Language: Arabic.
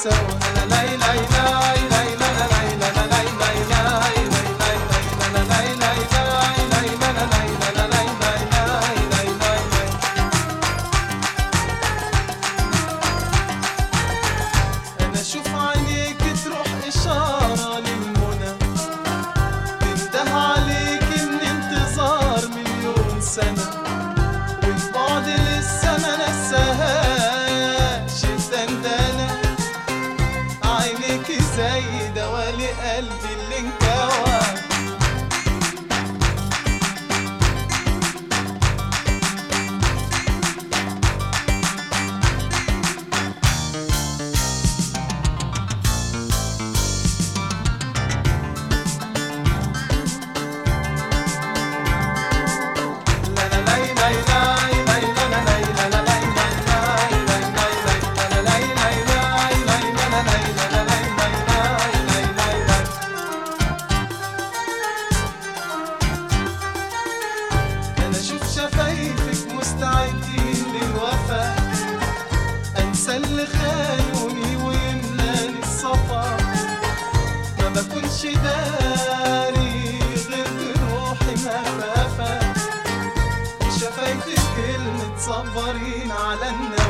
سوا. أنا أشوف عينيك تروح إشارة للمنى، تنده عليك إن انتظار مليون سنة، والبعد لسه ما نساهاش الدندنة. عينيك زي دوالي قلبي اللي انكوى. شفايفك مستعدين للوفا، انسى اللي خانوني ويملاني الصفا. ما بكونش داري غير بروحي مهفافة، شفايفك كلمة صبرين على الناس.